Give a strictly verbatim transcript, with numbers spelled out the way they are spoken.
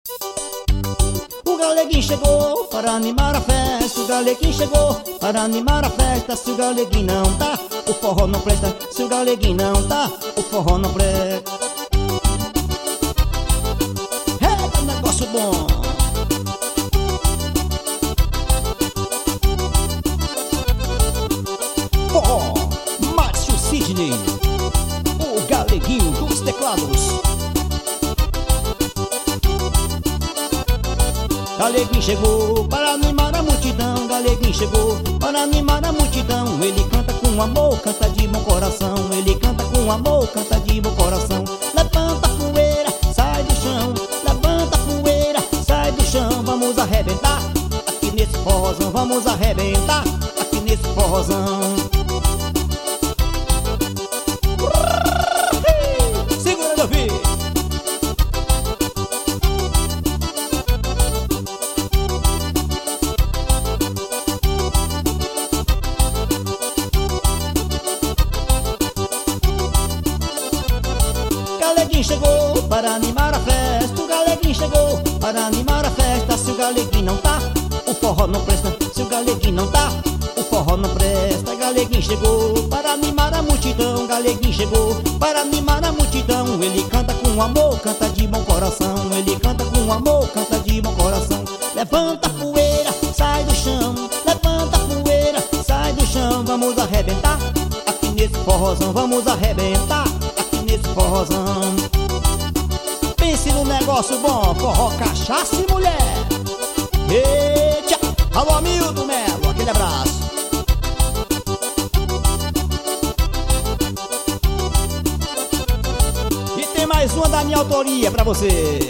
O galeguinho chegou para animar a festa. O galeguinho chegou para animar a festa. Se o galeguinho não tá, o forró não presta. Se o galeguinho não tá, o forró não presta. É um negócio bom. Forró, Márcio Sidney, o galeguinho dos teclados. Galeguinho chegou para animar a multidão. Galeguinho chegou para animar a multidão. Ele canta com amor, canta de bom coração. Ele canta com amor, canta de bom coração. Levanta a poeira, sai do chão. Levanta a poeira, sai do chão. Vamos arrebentar aqui nesse forrozão. Vamos arrebentar aqui nesse forrozão. Segura, meu filho. Galeguinho chegou para animar a festa. O galeguinho chegou para animar a festa. Se o galeguinho não tá, o forró não presta. Se o galeguinho não tá, o forró não presta. Galeguinho chegou para animar a multidão. Galeguinho chegou para animar a multidão. Ele canta com amor, canta de bom coração. Ele canta com amor, canta de bom coração. Levanta a poeira, sai do chão. Levanta a poeira, sai do chão. Vamos arrebentar aqui nesse forrozão. Vamos arrebentar nesse forrozão. Pense no negócio bom, forró, cachaça e mulher. Eita! Alô, Hamilton Melo, aquele abraço. E tem mais uma da minha autoria pra você.